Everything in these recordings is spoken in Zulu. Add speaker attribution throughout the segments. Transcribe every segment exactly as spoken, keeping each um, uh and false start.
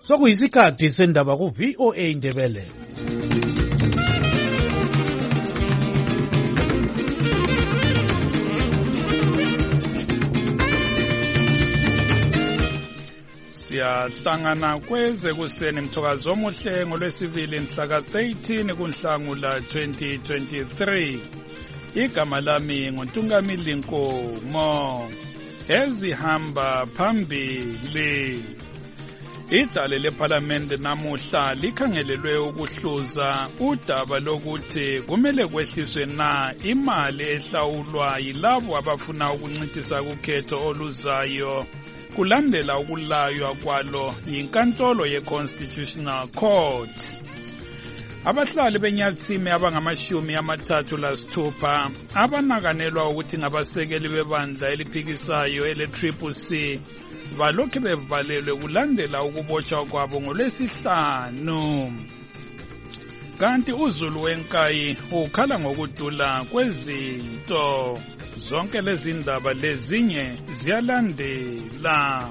Speaker 1: Sokuyisikhathi sendaba ku V O A Indebele.
Speaker 2: Siyahlangana kweze kuseni mthokazi omuhle ngolwesibili mhla thirteen kuNhlangula twenty twenty-three. Igama lami nguNtungamili Nkomo. Ezihamba phambili. Idale leParliament namuhla likhangelelwe ukuhluza udaba lokuthi kumele kwehliswe na imali ehlawulwa yilabo abafuna ukuncitisa kukhetho oluzayo kulandela ukulaywa kwalo yinkantolo ye-Constitutional Court. Abahlali beNyatsime abangamashumi amathathu lasithupha abanakanelwa ukuthi ngabasekeli bebandla eliphikisayo ele-Triple C balokhu bevalelwe kulandela ukubotshwa kwabo ngolwesihlanu. Kanti uZulu wenkayi ukhala ngokudula kwezinto. Zonke lezi ndaba lezinye ziyalandela.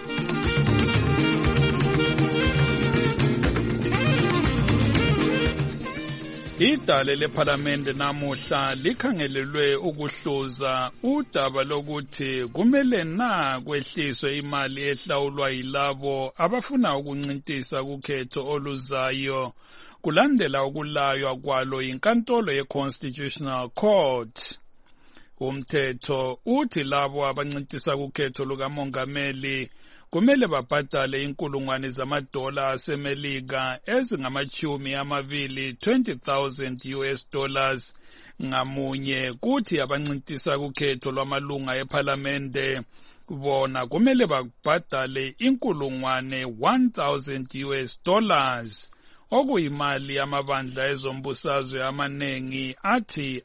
Speaker 2: Idale leParliament namuhla likhangelelwe ukuhluza udaba lokuthi kumele na kwehliswe imali ehlawulwa yilabo abafuna ukuncintisa kukhetho oluzayo kulandela ukulaywa kwalo yinkantolo ye-Constitutional Court. Umthetho uthi labo abancintisa kukhetho lukamongameli kumele babhadale inkulungwane zamadola asemelika ezingamachumi amabili twenty thousand U S dollars ngamunye, kuthi abancintisa kukhetho lwamalunga eParliamente bona kumele babhadale inkulungwane one thousand U S dollars okuyimali amabandla ezombusazwe amanengi athi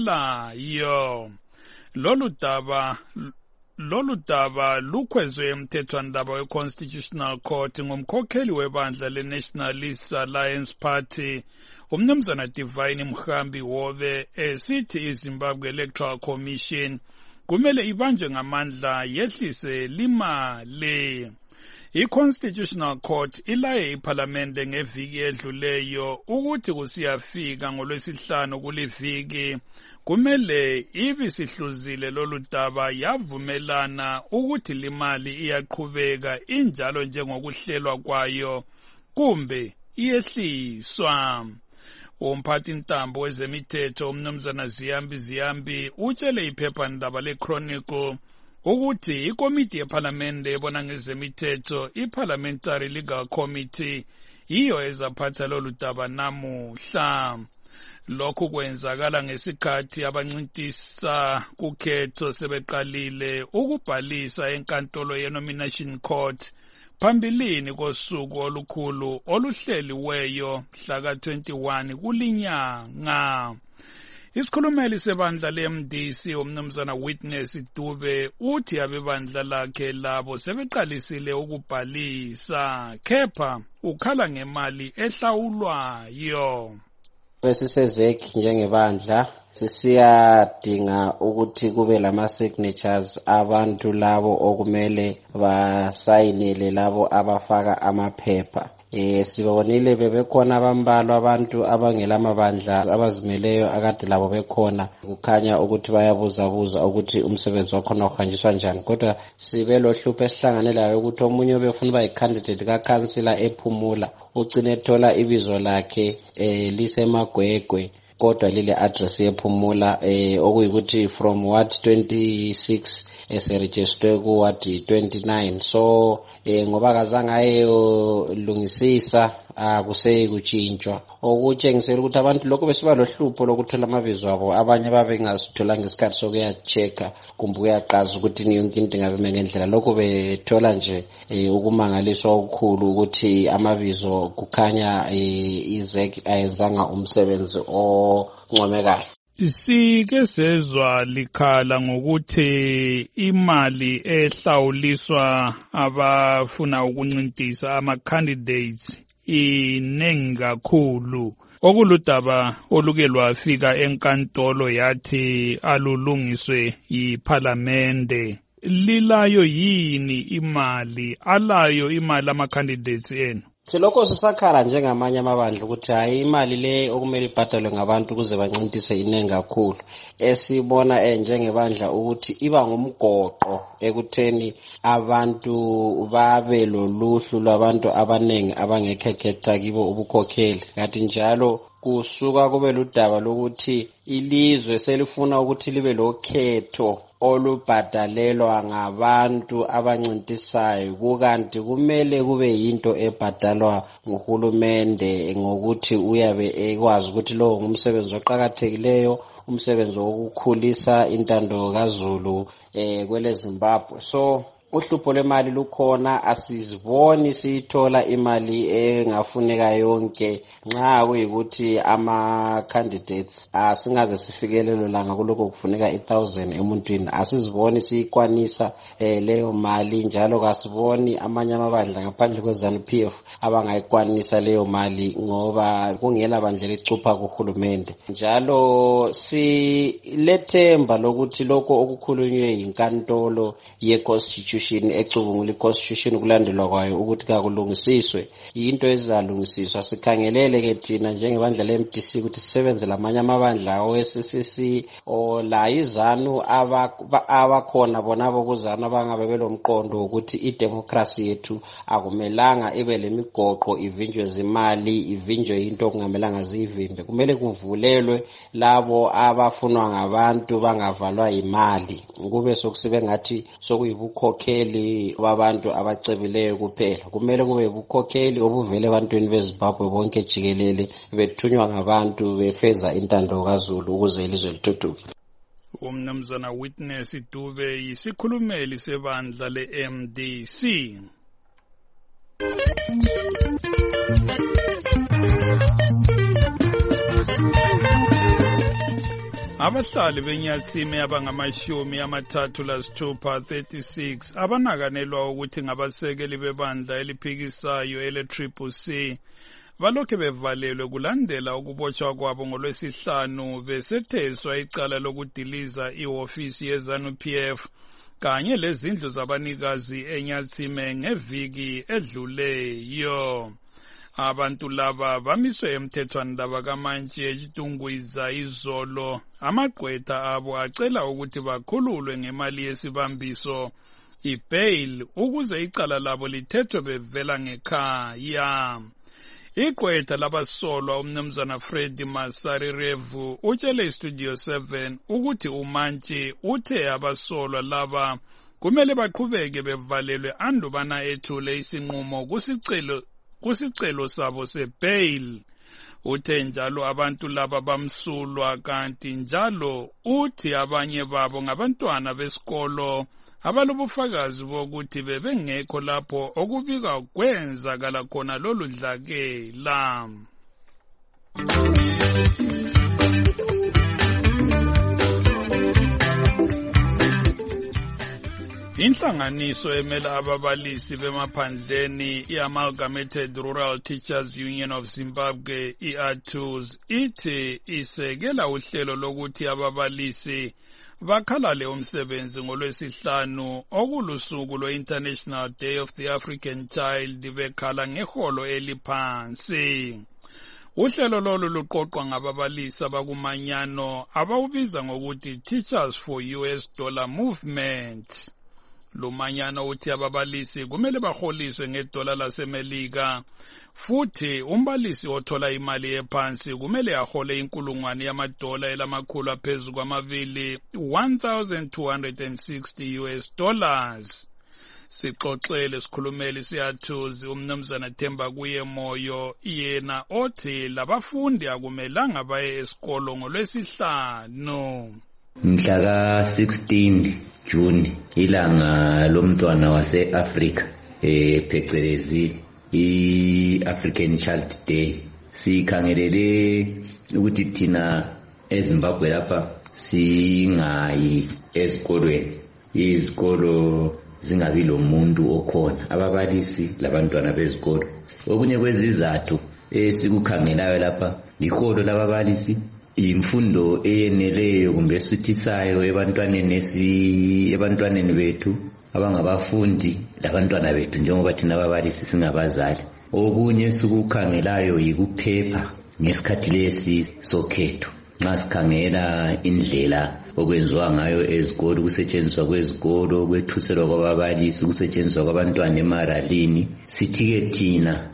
Speaker 2: akalayo. Lolu daba Lolu daba lukhwezwe emthethwandaba we-Constitutional Court ngumkhokheli webandla le-Nationalist Alliance Party, umnumzana Divine Mhambi Hobe, esithi iZimbabwe Electoral Commission kumele ibanjwe ngamandla yehlise limali. I-Constitutional Court ilaye iParliament ngeviki edluleyo ukuthi kusiyafika ngolwesihlanu kuliviki kumele ibisihluzile lolu daba yavumelana ukuthi limali iyaqhubeka injalo njengokuhlelwa kwayo kumbe iyehliswa. Umphathi intambo wezemithetho umnumzana Ziyambi Ziyambi utshele iphephandaba le-Chronicle ukuthi ikomiti yeParliament ebona ngezemithetho i-Parliamentary Legal Committee iyo ezaphatha lolu daba namuhla. Lokhu kwenzakala ngesikhathi abancintisa kukhetho sebeqalile ukubhalisa enkantolo ye-Nomination Court phambilini kosuku olukhulu oluhleliweyo mhla twenty-one kulinyanga. Isikhulumeli sebandla le-M D C umnumzana Witness Dube uthi abebandla lakhe labo sebeqalisile ukubhalisa, kepha ukhala ngemali ehlawulwayo.
Speaker 3: Besisezeki njengebandla sisiyadinga ukuthi kube lama signatures abantu labo okumele basayinele labo abafaka amaphepha. Eh sibonile bebekhona abambalwa abantu abangela amabandla abazimeleyo akade labo bekhona, kukhanya ukuthi bayabuza buza ukuthi umsebenzi wakhona uhanjiswa njani, kodwa sibe lohlupho esihlanganelayo ukuthi omunye befuna ba candidate ka councilor ephumula ugcine ethola ibizo lakhe eh lisemagwegwe kodwa lile address yephumula eh okuyikuthi from ward twenty-six eseregistrwe ku ward twenty-nine. So eh ngoba kazange ayolungisisa akuseye kuchintshwa okutshengisela ukuthi abantu lokho besiba lohlupho lokuthola amabizo abo, abanye babe ngasithola ngesikhathi sokuya checka kumbe uyaqaza ukuthi yonke into ngabe ngendlela, lokho bethola nje ukumangaliswa okukhulu ukuthi amabizo kukhanya izek ayenzanga umsebenzi oncomekayo.
Speaker 2: Sike sezwa likhala ngokuthi imali ehlawuliswa abafuna ukuncintisa ama-candidates inengi kakhulu, okuludaba oluke lwafika enkantolo yathi alulungiswe yiParliamente. lilayo yini imali, alayo imali ama-candidates enu?
Speaker 3: Silokho sisakhala njengamanye amabandla ukuthi hayi imali le okumele ibhadalwe ngabantu ukuze banciphise inengi kakhulu. Esibona eh njengebandla ukuthi iba ngumgoqo ekutheni abantu babe loluhlu lwabantu abanengi abangekhekhetha kibo ubukhokheli. Kanti njalo kusuka kube ludaba lokuthi ilizwe selifuna ukuthi libe lokhetho olubhadalelwa ngabantu abancintisayo, kukanti kumele kube yinto ebhadalwa nguhulumende ngokuthi uyabe ekwazi ukuthi lo ngumsebenzi oqhakathekileyo, umsebenzi wokukhulisa intando kaZulu eh kwele Zimbabwe. So uhlupho lwemali lukhona, asiziboni siyithola imali engafuneka yonke nxa kuyikuthi ama candidates asingaze sifikelele langa kuloko kufuneka one thousand emuntwini, asiziboni siyikwanisa eh, leyo mali, njalo kasiboni amanye amabandla ngaphandle kweZANU P F abangayikwanisa leyo mali ngoba kungela bandla licupha kuhulumende. Njalo silethemba lokuthi lokho okukhulunywe yinkantolo ye constitution ecubungula i-constitution kulandelwa kwayo ukuthi kakulungisiswe into ezizalungisiswa. Sikhangelele ke thina njengebandla le-M D C ukuthi sisebenze lamanye amabandla o-S C C o la izanu abakhona bonabo kuzana bangabe belomqondo ukuthi idemocracy yethu akumelanga ibe lemigoqo ivinjwe zimali, ivinjwe into okungamelanga zivimbe. Kumele kuvulelwe labo abafunwa ngabantu bangavalwa imali, kube sokusibe ngathi sokuyibukhokheli wabantu abacebileyo kuphela. Kumele kube ubukhokheli obuvele ebantwini beZimbabwe bonke jikelele bethunywa ngabantu befeza intando kaZulu ukuze ilizwe lithuthuke.
Speaker 2: Umnumzana Witness Dube yisikhulumeli sebandla le-M D C. Abahlali beNyatsime abangamashumi amathathu lasithupha thirty-six abanakanelwa ukuthi ngabasekeli bebandla eliphikisayo ele-Triple C balokhe bevalelwe kulandela ukubotshwa kwabo ngolwesihlanu besetheswa icala lokudiliza ihofisi yeZANU P F kanye lezindlu zabanikazi eNyatsime ngeviki edluleyo. Abantu laba bamiswe emthethwandaba kaMantshi eCitungwiza izolo. Amagqwetha abo acela ukuthi bakhululwe ngemali yesibambiso i-bail ukuze icala labo lithethwe bevela ngekhaya. Igqwetha labasolwa umnumzana Freddy Masarirevu utshele iStudio seven ukuthi uMantshi uthe abasolwa laba kumele baqhubeke bevalelwe andubana ethule isinqumo kusicelo kusicelo sabo se-bail. Uthe njalo abantu laba bamsulwa kanti njalo uthi abanye babo ngabantwana besikolo abalobufakazi bokuthi bebengekho lapho okubika kwenzakala khona lolu dlakela. Inhlanganiso emela ababalisi bemaphandleni i-Amalgamated Rural Teachers Union of Zimbabwe I A T U Z ithi isekela uhlelo lokuthi ababalisi bakhalale umsebenzi ngolwesihlanu okulusuku lwe-International Day of the African Child bekhala ngeholo eliphansi. Uhlelo lolu luqoqwa ngababalisi abakumanyano abawubiza ngokuthi Teachers for U S Dollar Movement. Lumanyano uthi ababalisi kumele baholiswe ngedola laseMelika futhi umbalisi othola imali ephansi kumele ahole inkulungwane yamadola elamakhulu aphezulu kwamabili one thousand two hundred sixty U S dollars. Sixoxele sikhulumeli siyathuzi umnumzana Themba kuye moyo yena othi labafundi akumelanga baye esikolo ngolwesihlanu.
Speaker 4: Mhla ka sixteen June ilanga lomntwana wase-Africa eh phecelezi i-African Child Day. Sikhangelele ukuthi thina eZimbabwe lapha singayi esikolweni, izikolo zingabi lo muntu okhona, ababalisi labantwana bezikolo. Okunye kwezizathu esikukhangelayo lapha iholo lababalisi imfundo eyeneleyo kumbe esuthisayo ebantwaneni esi ebantwaneni bethu abangabafundi labantwana bethu njengoba thina ababalisi singabazali. Okunye sikukhangelayo yikuphepha ngesikhathi lesi sokhetho. Nxa sikhangela indlela okwenziwa ngayo ezikolo, kusetshenziswa kwezikolo, kwethuselwa kwababalisi, kusetshenziswa kwabantwana emaralini, sithi-ke thina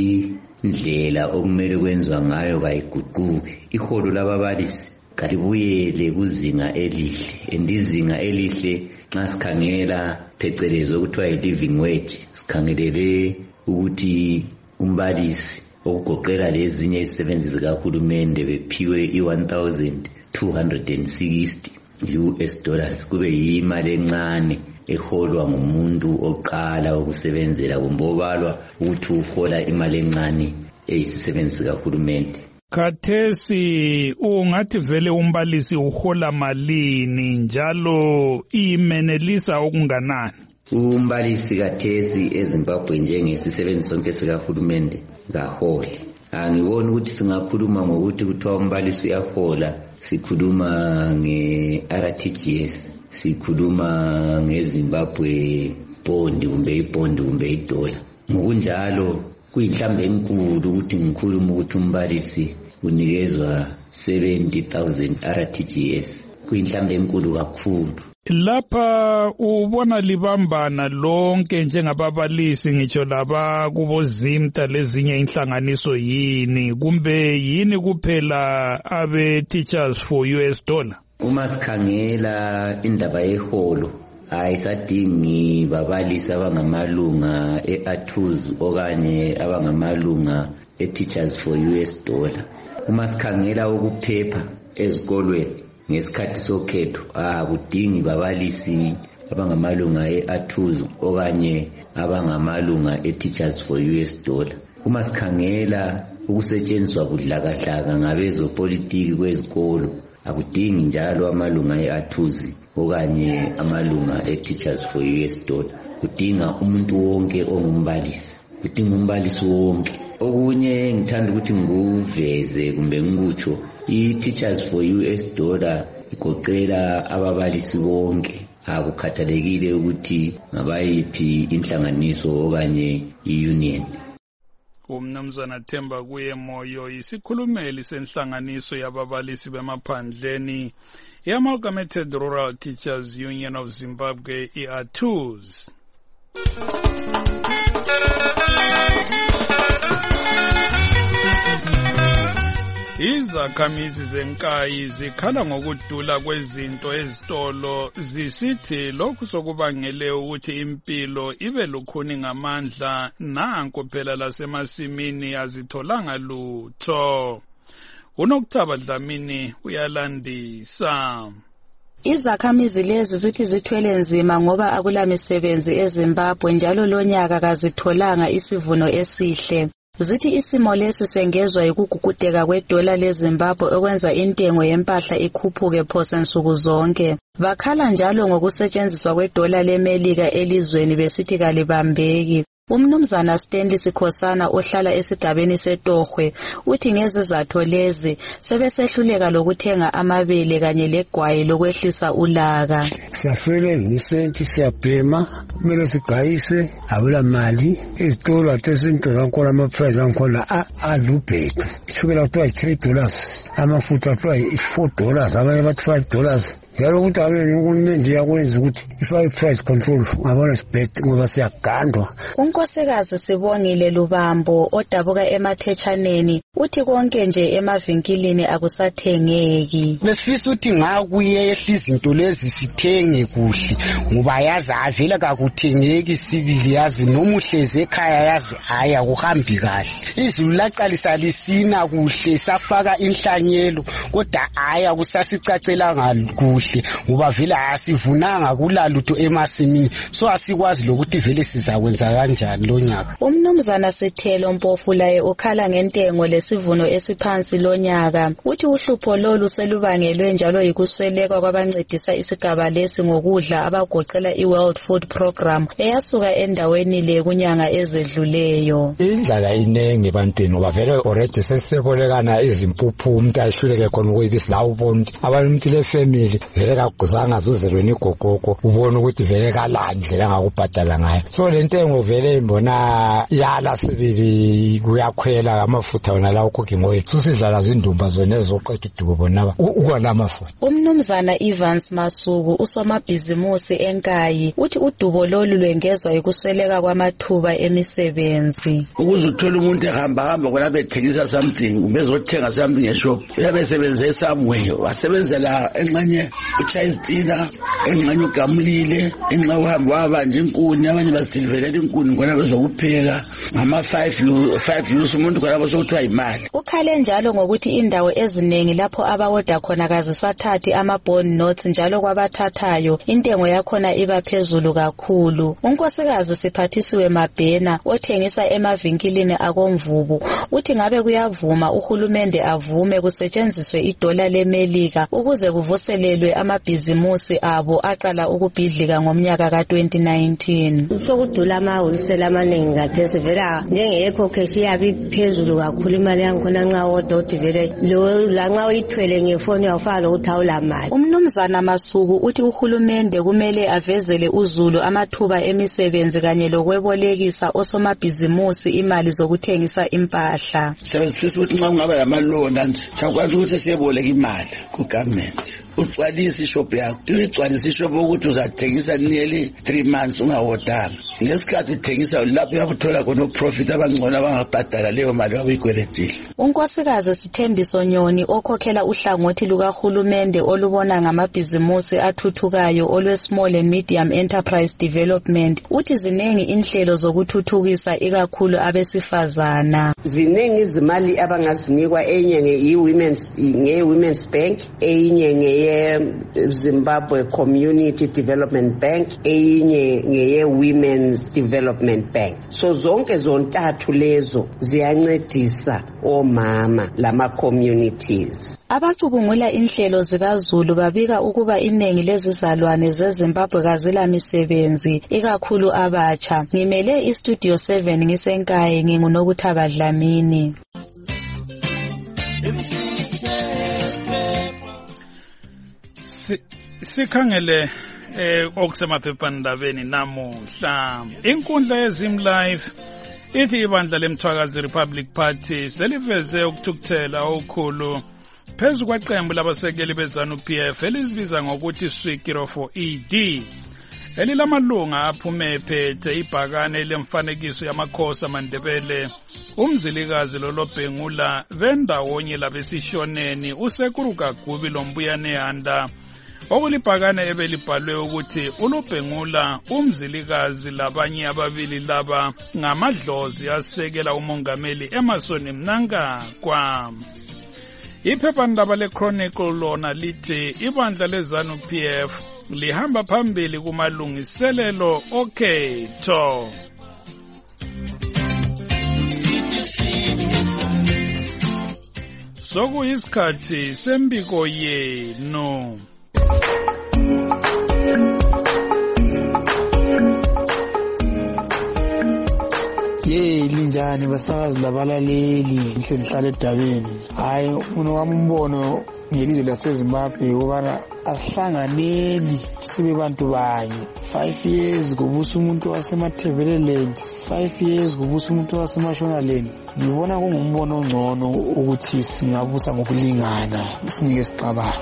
Speaker 4: indlela okumele kwenziwa ngayo kayiguquke. Iholo lababalisi kalibuyele kuzinga elihle, endizinga elihle nxa sikhangela phecelezi okuthiwa yi-living wage, sikhangelele ukuthi umbalisi okugoqela lezinye izisebenzi zikahulumende bephiwe i-one thousand two hundred sixty U S dollars, kube yimali encane eholwa ngumuntu oqala ukusebenzela kumbe obalwa ukuthi uhola imali encane eyisisebenzi zikahulumende.
Speaker 2: Khathesi ungathi vele umbalisi uhola malini njalo imenelisa okunganani?
Speaker 4: Umbalisi khathesi eZimbabwe njengesisebenzi sonke sikahulumende kaholi. Angiboni ukuthi singakhuluma ngokuthi kuthiwa umbalisi uyahola, sikhuluma nge-R T G S, sikhuluma ngeZimbabwe bond kumbe ibond kumbe idola. Ngokunjalo kuyinhlambe enkulu ukuthi ngikhuluma ukuthi umbalisi unikezwa seventy thousand R T G S, kuyinhlambe enkulu kakhulu.
Speaker 2: Lapha ubona libambana lonke njengababalisi ngitsho laba kubozimta lezinye inhlanganiso yini kumbe yini kuphela abe Teachers for U S Dollar?
Speaker 4: Uma sikhangela indaba yeholo ayisadingi babalisi abangamalunga e-A T U Z okanye abangamalunga e-Teachers for U S Dollar. Uma sikhangela ukuphepha ezikolweni ngesikhathi sokhetho akudingi babalisi abangamalunga e-A T U Z okanye abangamalunga e-Teachers for U S Dollar. Uma sikhangela ukusetshenziswa kudlakadlaka ngabezopolitiki kwezikolo akudingi njalo amalunga e-A T U Z okanye amalunga e-Teachers for U S Dollar. Kudinga umuntu wonke ongumbalisi, kudinga umbalisi wonke. Okunye ngithanda ukuthi ngikuveze kumbe ngikutsho, i-Teachers for U S Dollar igoqela ababalisi bonke, akukhathalekile ukuthi ngabayiphi inhlanganiso okanye i-union.
Speaker 2: Umnumzana Themba Kuye Moyo isikhulumeli senhlanganiso yababalisi bemaphandleni i-Amalgamated Rural Teachers Union of Zimbabwe, i-A T U Z. Izakhamizi zenkayi zikhala ngokudula kwezinto ezitolo zisithi lokhu sokubangele ukuthi impilo ibe lukhuni ngamandla, nanko phela lasemasimini azitholanga lutho. UNokuthaba Dlamini uyalandisa.
Speaker 5: Izakhamizi lezi zithi zithwele nzima ngoba akula misebenzi eZimbabwe njalo lonyaka kazitholanga isivuno esihle. Zithi isimo lesi sengezwa yikugugudeka kwedola leZimbabwe okwenza intengo yempahla ikhuphuke phose nsuku zonke. Bakhala njalo ngokusetshenziswa kwedola leMelika elizweni besithi kalibambeki. Umnumzana Stanley Sikhosana ohlala esigabeni seTohwe uthi ngezizatho lezi sebesehluleka lokuthenga amabele kanye legwayi lokwehlisa ulaka.
Speaker 6: Siyafela ngisenti siyabhema, kumele sigayise abula mali, izitolo athezinto zakhona ama-price akhona alubhedu. Ishukela kuthiwa yi-three dollars, amafutha kuthiwa yi-four dollars, abanye bathi five dollars. Njalo ukuthi abele uhulumende yakwenza ukuthi ifake price control ngabona sibhede ngoba siyagandwa.
Speaker 5: Unkosikazi Sibongile Lubambo odabuka emathetshaneni uthi konke nje emavinkilini akusathengeki.
Speaker 7: Besifisa ukuthi ngakuye ehla izinto lezi sithenge kuhle ngoba yazi avela kakuthengeki sibili yazi nomuhleze ekhaya yazi haya kuhambi kahle. Izulu laqalisa lisina kuhle safaka inhlanyelo kodwa haya kusasicacela ngakuhle ngoba vela asivunanga kulalutho emasimini so asikwazi lokuthi vele sizakwenza kanjani lonyaka.
Speaker 5: Umnumzana Sithelo Mpofu laye ukhala ngentengo lesivuno esiphansi lonyaka. Uthi uhlupho lolu selubangelwe njalo yikusweleka kwabancedisa isigaba lesi ngokudla abagoqela i-World Food Program eyasuka endaweni le kunyanga ezedluleyo.
Speaker 8: Indlala inenge bantwini ngoba vele already sesibolekana izimpuphu umuntu ayihluleke khona ukuyibisi la ubona ukuthi abantu le family vele kaguzanga zuzelweni igogogo ubona ukuthi vele kalandlela ngakubhadala ngayo so lentengo vele imbona yala sibili kuyakhwela amafutha wona la ucooking oil susidlala zindumba zona ezoqeda udubo bonaba ukwana amafutha.
Speaker 5: Umnumzana Evans Masuku usomabhizimusi enkayi uthi udubo lolu lwengezwa ikusweleka kwamathuba emisebenzi.
Speaker 9: Ukuze uthola umuntu ehamba hamba kona bethengisa something ubezothenga something eshop uyabesebenza somewhere wasebenzela enxanye uChayistina enxanye ugamulile enxa uhamba wabanje inkuni abanye basidilivelela inkuni kona bezokupheka ngama five years umuntu kona basokuthiwa imali.
Speaker 5: Ukhale njalo ngokuthi indawo eziningi lapho abawoda khona kazisathathi ama bond notes njalo kwabathathayo intengo yakhona iba phezulu kakhulu. Unkosikazi Siphathisiwe Mabhena othengisa emavinkilini akomvubu uthi ngabe kuyavuma uhulumende avume kusetshenziswe idola leMelika ukuze kuvuselelwe amabhizimusi abo aqala ukubhidlika ngomnyaka ka twenty nineteen.
Speaker 10: Sokudula ama wholesale amaningi kathesi vela njengekho cash yabi phezulu kakhulu imali yankhona nxa wodoti vele lo la nxa uyithwele ngefoni yawufaka uthawula mali.
Speaker 5: Umnumzana Masuku uthi uhulumende kumele avezele uzulu amathuba emisebenzi kanye lokwebolekisa osomabhizimusi imali zokuthengisa impahla.
Speaker 9: Sebenzisa ukuthi nxa kungabe lamalona nje sakwazi ukuthi siyeboleka imali ku government. Ucwalisa ishop yakho ulicwalisa ishop ukuthi uzathengisa nearly three months ungawodanga ngesikhathi uthengisa lapho uyakuthola khona profit abangcono abangabhadala leyo mali abuyikweletile.
Speaker 5: Unkosikazi Sithembiso Nyoni okhokhela uhlangothi lukahulumende olubona ngamabhizimusi athuthukayo olwe Small and Medium Enterprise Development uthi zinengi inhlelo zokuthuthukisa ikakhulu abesifazana.
Speaker 11: Zinengi izimali abangazinikwa enye nge-women's nge-women's bank enye nge Zimbabwe Community Development Bank eyinye ngeye Women's Development Bank. So zonke zontathu lezo ziyancedisa omama lama communities.
Speaker 5: Abacubungula inhlelo zikaZulu babika ukuba iningi lezizalwane zeZimbabwe kazila misebenzi ikakhulu abatsha. Ngimele iStudio seven ngisenkaye nginguNokuthaba Dlamini.
Speaker 2: Sikhangele eh okusemaphephandabeni namuhla inkundla yeZim Live ithi ibandla lemthwakazi Republic Party seliveze ukuthukuthela okukhulu phezu kwaqembu labasekeli beZANU-P F elizibiza ngokuthi Swikiro for E D elilamalunga aphume phethe ibhakane lemfanekiso yamakhosi amaNdebele umzilikazi loLobhengula bendawonye labesishoneni uSekuru Kagubi loMbuyane Handa okulibhakane ebelibhalwe ukuthi uLobhengula umzilikazi labanye ababili laba ngamadlozi asekela umongameli Emmerson Mnangagwa. Iphephandaba leChronicle lona lithi ibandla leZANU-P F lihamba phambili kumalungiselelo okhetho. Sokuyisikhathi sembiko yenu.
Speaker 12: Ye linjani basakazi labalaleli ngihle ngihlale edabeni. Hayi umuntu wami umbono ngelizwe laseZimbabwe ubana asihlanganeni sibe bantu banye. five years kubusa umuntu wasemaThebeleland, five years kubusa umuntu waseMashonaland. Ngibona kungumbono ongcono ukuthi singabusa ngokulingana sinike sicabanga.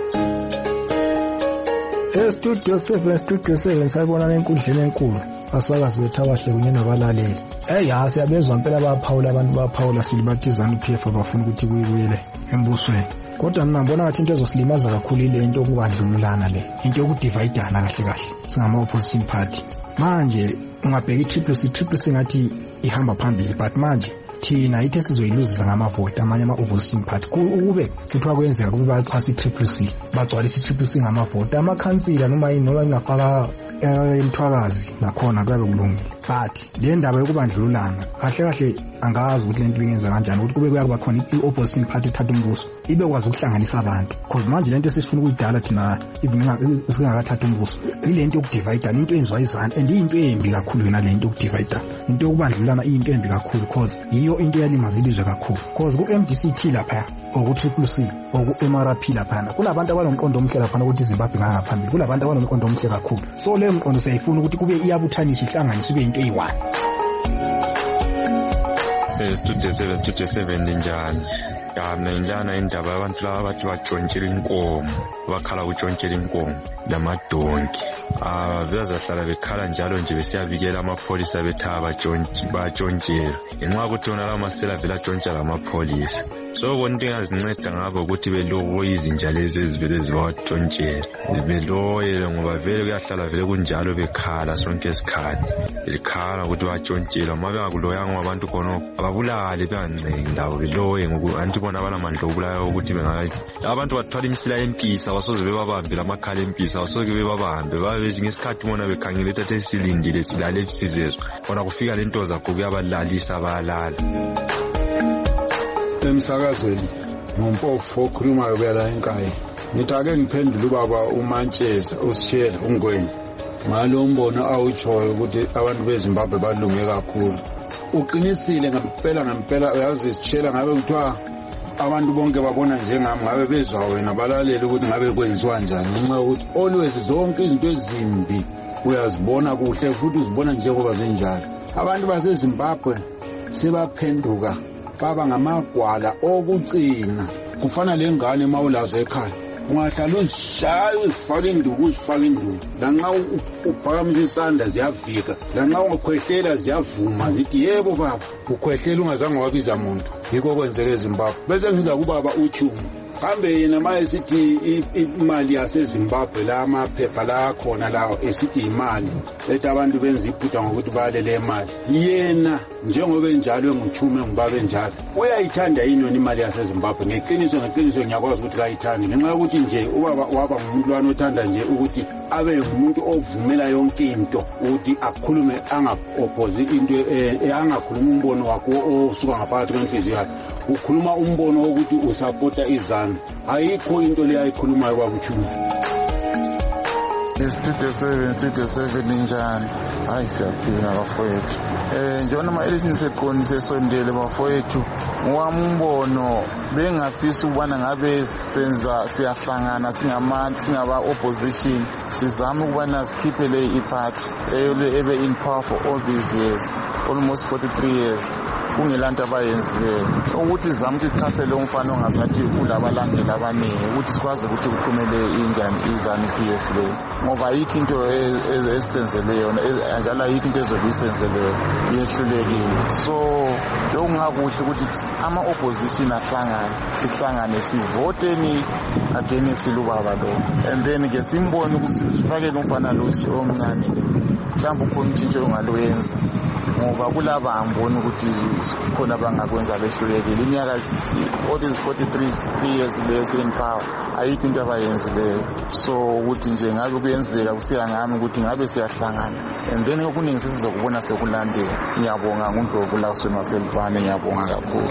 Speaker 13: Studio seven Studio seven sayibona enkundleni enkulu asakazi bethu abahle kunye nabalaleli. Eh ya siyabezwa impela baphawula abantu baphawula silibathi ZANU-P F abafuna ukuthi kuyibuyele embusweni. Kodwa mina ngibona ngathi into ezosilimaza kakhulu ile into okubandlululana le, into yokudividana kahle kahle singama opposition party. Manje ungabheka i-triple C triple C ngathi ihamba phambili but manje thina ithe sizoyiluzisa ngamavoti amanye ama-opposition party kube kuthiwa kwenzeka kube baxhasa i-triple C bagcwalisa i-triple C ngamavoti amakhansila noma yini noba ingafaka emthwakazi nakhona kuyabe kulungile but le ndaba yokubandlululana kahle kahle angazi ukuthi lento ingenza kanjani ukuthi kube kuyakuba khona i-opposition party ethatha umbuso ibe kwazi ukuhlanganisa abantu because manje lento esifuna ukuyidala thina even singakathatha umbuso ile nto yokudivide into enziwa izandla and into embi kakhulu kakhulu yona le into yokudivide into yokubandlulana into embi kakhulu cause iyo into yalimaza ilizwe kakhulu cause ku M D C T lapha oku Triple C oku M R P lapha kulabantu abanomqondo omhle lapha ukuthi iZimbabwe ngaphambili kulabantu abanomqondo omhle kakhulu so le mqondo siyayifuna ukuthi kube iyabuthanisha ihlanganise kube into eyi-one.
Speaker 14: Studio seven Studio seven njani ya mina indlana indaba abantu laba bathi bajontshela inkomo bakhala ukujontshela inkomo lamadonki ah bezahlala bekhala njalo nje besiyabikela amapholisa betha bajontshi bajontshela ngenxa ukuthi ona la masela vela jontshela lamapholisa so konke engazinceda ngabo ukuthi belowo izinja lezi ezivele zibajontshela beloye ngoba vele kuyahlala vele kunjalo bekhala sonke isikhathi bekhala ukuthi bajontshela uma bengakuloyanga abantu khona ababulali beyancenge labo beloye ngoku anti bona balamandla okubulaya ukuthi bengayi abantu bathwala imisila yempisa basoze bebabambe lamakhala empisa basoze bebabambe babe bezinye isikhathi bona bekhangela ethathe isilindile silale ebisizezwe bona kufika lento zakho kuyabalalisa bayalala
Speaker 15: emsakazweni ngompofo okhulumayo bela enkaya ngithi ake ngiphendule ubaba uMantsheza usishela ungweni ngalo mbono awutshoyo ukuthi abantu beZimbabwe balunge kakhulu uqinisile ngempela ngempela uyazi sishela ngabe kuthiwa abantu bonke babona njengami ngabe bezwa wena balalele ukuthi ngabe kwenziwa njani ngenxa yokuthi always zonke izinto ezimbi uyazibona kuhle futhi uzibona njengoba zinjalo abantu baseZimbabwe sebaphenduka baba ngamagwala okucina kufana lengane mawulazo ekhaya ungahlala uzishaya uzifaka induku uzifaka induku lanxa uphakamisa isandla ziyavika lanxa ungakhwehlela ziyavuma zithi yebo baba ukhwehlela ungazange wabiza muntu yikho kwenzeke eZimbabwe bese ngiza kubaba uThumu kambe yena maye sithi imali yaseZimbabwe la amaphepha la khona lawo esithi imali lethi abantu benza iphutha ngokuthi balele imali yena njengoba enjalo enguthume ngibabe njalo uyayithanda yini imali yaseZimbabwe ngeqiniso ngeqiniso ngiyakwazi ukuthi kayithandi ngenxa yokuthi nje ubaba waba ngumuntu lwana othanda nje ukuthi abe ngumuntu ovumela yonke into ukuthi akhulume anga-opposi into angakhuluma umbono wakhe osuka ngaphakathi kwenhliziyo yakhe ukhuluma umbono wokuthi usapota izanu ayikho into le ayikhulumayo kwabuthuma.
Speaker 16: Studio seven Studio seven njani hayi siyaphila bafowethu eh njona ma election sekhona sesondele bafowethu ngwami umbono bengafisa ukubana ngabe senza siyahlangana singamanzi singaba opposition sizama ukubana sikhiphe le iparty ebe in power for all these years almost forty-three years kungelanto abayenzileyo ukuthi izama ukuthi sichasele umfana ongazathi ulabalandeli abaningi ukuthi sikwazi ukuthi kuphumele injani izami P F le ngoba yikho into esenzele yona njalo yikho into ezobisenzele yehlulekile so lokungakuhle ukuthi ama opposition ahlangane sihlangane sivoteni against lubaba lo and then ke simbone ukuthi sifakele umfana lo omncane mhlawumbe ukhona umthinto ongaloyenza ngoba kulaba ambona ukuthi khona abangakwenza behlulekile iminyaka all these forty-three years bese in power ayikho into abayenzileyo so ukuthi nje ngabe kuyenzeka kusiya ngami ukuthi ngabe siyahlangana and then okuningi sizokubona sekulandela ngiyabonga nguNdlovu la kuseMaselubane ngiyabonga kakhulu.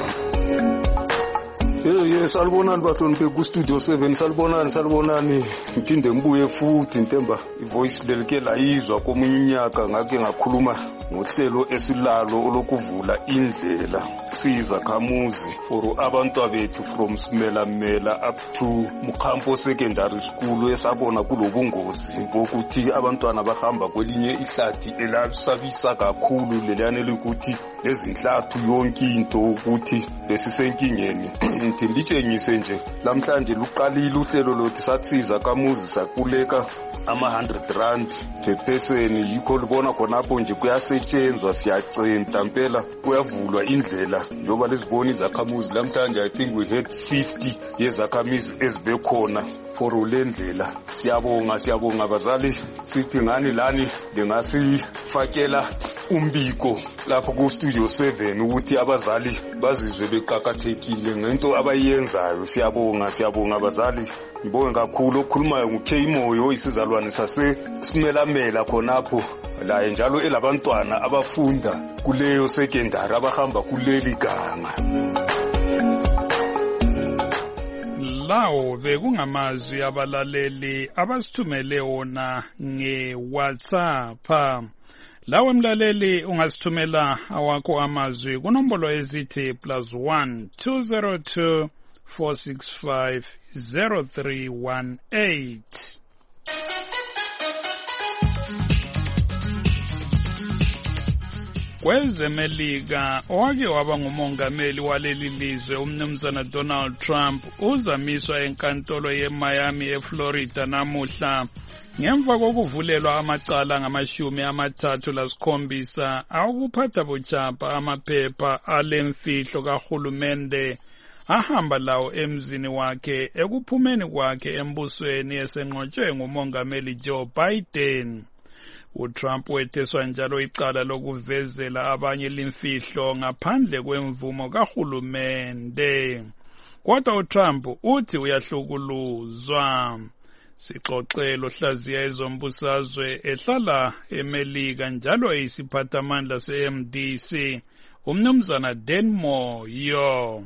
Speaker 17: Eh yes salibonani bahloniphe ku Studio seven salibonani salibonani ngiphinde ngibuye futhi ntemba ivoice delike layizwa komunye unyaka ngake ngakhuluma ngohlelo esilalo olokuvula indlela sizakhamuzi for abantu bethu from Smela Mela up to Mukhampo Secondary School esabona kulobungozi bokuthi abantwana bahamba kwelinye ihlathi elasabisa kakhulu leliyane lokuthi lezinhlathu yonke into ukuthi lesisenkingeni ngithi litshengise nje lamhlanje luqalile uhlelo lothi satsiza kamuzi sakuleka ama one hundred rand per person yikho libona khonapho nje kuyasetshenzwa siyacenta impela kuyavulwa indlela njoba leziboni zakhamuzi lamhlanje I think we had fifty yezakhamizi ezibekhona for ulendlela siyabonga siyabonga bazali sithi ngani lani lengasifakela umbiko lapho ku Studio seven ukuthi abazali bazizwe beqhakathekile ngento abayenzayo siyabonga siyabonga bazali ngibonge kakhulu okhulumayo nguKay Moyo isizalwane sase Smela Mela khonapho la njalo elabantwana abafunda kuleyo secondary abahamba kuleli ganga.
Speaker 2: Lawo bekungamazwi abalaleli abasithumele wona nge WhatsApp. Lawe mlaleli ungasithumela awakho amazwi kunombolo ezithi plus one two zero two four six five zero three one eight. Kwezemelika owake waba ngumongameli waleli lizwe umnumzana Donald Trump uzamiswa enkantolo yeMiami eFlorida namuhla ngemva kokuvulelwa amacala ngamashumi amathathu lasikhombisa awokuphatha buchapha amaphepha alemfihlo kahulumende ahamba lawo emzini wakhe ekuphumeni kwakhe embusweni esenqotshwe ngumongameli Joe Biden. uTrump wetheswa njalo icala lokuvezela abanye limfihlo ngaphandle kwemvumo kahulumende. Kodwa uTrump uthi uyahlukuluzwa. Sixoxelo hlaziya ezombusazwe ehlala eMelika njalo eyisiphathamandla se-M D C umnumzana Denmore yo.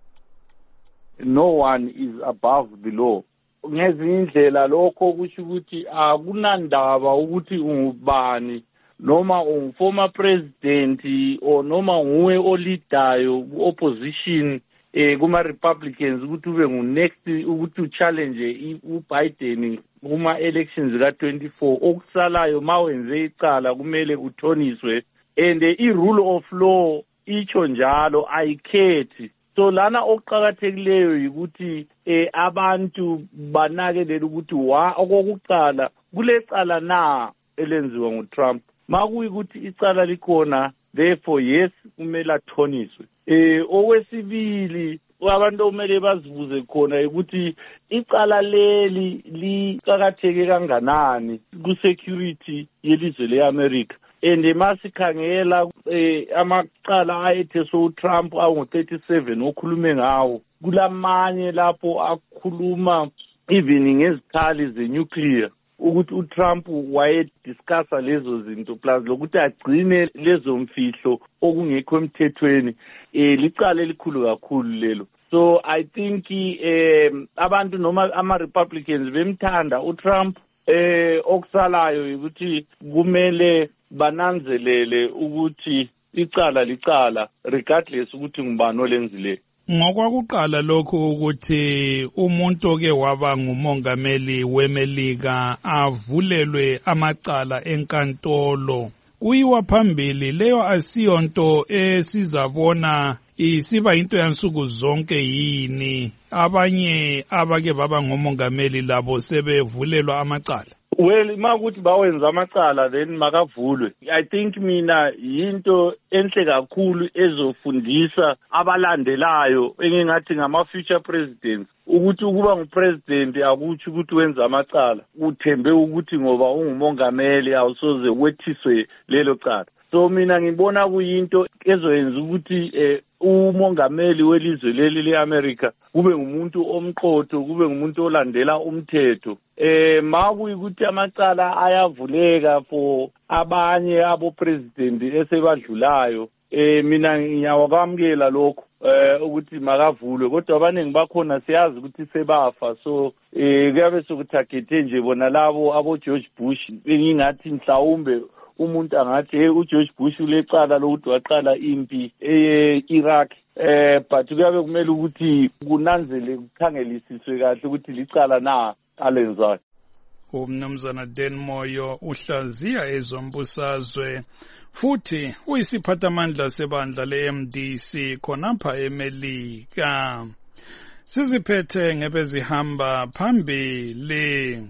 Speaker 18: No one is above the law. Ngezinye indlela lokho kusho ukuthi akunandaba ukuthi ungubani noma unguformer president or noma nguwe olidayo opposition eh kuma Republicans ukuthi ube ngu next ukuthi uchallenge uBiden kuma elections ka twenty-four okusalayo mawenze icala kumele uthoniswe and i rule of law icho njalo ayikhethi. So lana okuqhakathekileyo ukuthi eh abantu banakelela ukuthi wa okokuqala kulecala na elenziwa nguTrump makuyikuthi icala likhona therefore yes kumele athoniswe. Eh okwesibili abantu omele bazibuze khona ukuthi icala leli liqhakatheke kanganani ku security yelizwe leAmerica. And masikhangela eh amaqala ayetheswe uTrump awu thirty-seven okhulume ngawo kulamanye lapho akhuluma even ngezikhali zenuclear ukuthi uTrump waye discussa lezo zinto plus lokuthi agcine lezo mfihlo okungekho emthethweni eh licala elikhulu kakhulu lelo. So I think eh abantu noma ama Republicans bemthanda uTrump eh okusalayo ukuthi kumele bananzelele ukuthi icala licala regardless ukuthi ngubani olenzile.
Speaker 2: Ngokwakuqala lokho ukuthi umuntu oke waba ngumongameli weMelika avulelwe amacala enkantolo kuyiwa phambili leyo asiyonto esizabona isiba into yansuku zonke yini abanye abake baba ngomongameli labo sebevulelwa amacala.
Speaker 18: Well makuthi bawenza amacala then makavulwe. I think mina yinto enhle kakhulu ezofundisa abalandelayo engingathi ngama future presidents ukuthi ukuba ngupresident akuthi ukuthi wenza amacala uthembe ukuthi ngoba ungumongameli awusoze wethiswe lelo cala. So mina ngibona kuyinto ezoyenza ukuthi eh, umongameli welizwe leli leAmerica kube ngumuntu omqotho kube ngumuntu olandela umthetho. Eh makuyi ukuthi amacala ayavuleka for abanye abo president esebadlulayo eh mina ngiyawakwamukela lokho eh ukuthi makavulwe kodwa abaningi bakhona siyazi ukuthi sebafa so eh kuyabe sokuthagete nje bona labo abo George Bush bengingathi mhlawumbe umuntu angathi hey uGeorge Bush ulecala lokuthi waqala impi eIraq eh but kuyabe kumele ukuthi kunanzele kukhangelisiswe kahle ukuthi licala na alenzayo.
Speaker 2: Umnumzana Denmoyo uhlaziya ezombusazwe futhi uyisiphathamandla sebandla le-M D C khonapha eMelika. Siziphethe ngebezihamba phambili.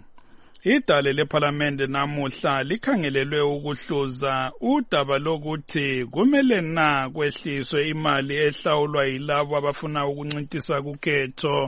Speaker 2: Idale leParliament namuhla likhangelelwe ukuhluza udaba lokuthi kumele na kwehliswe imali ehlawulwa yilabo abafuna ukuncintisa kukhetho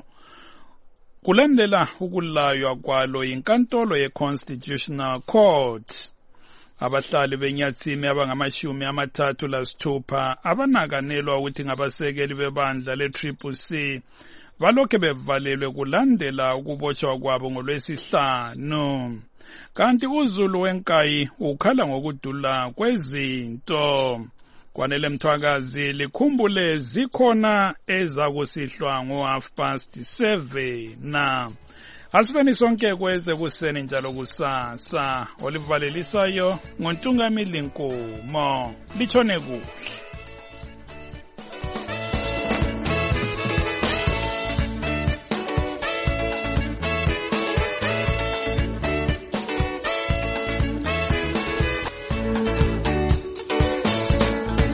Speaker 2: kulandela ukulaywa kwalo inkantolo ye-Constitutional Court. Abahlali benyatsimi abangamashumi amathathu lasithupha abanakanelwa ukuthi ngabasekeli bebandla le-Triple C balokhe bevalelwe kulandela ukubotshwa kwabo ngolwesihlanu. Kanti uZulu wenkayi ukhala ngokudula kwezinto. Kwanele Mthwakazi likhumbule zikhona ezakusihlwa ngo half past seven na Asibeni sonke kweze kuseni njalo kusasa olivalelisayo ngontungamili Nkomo litshone kuhle.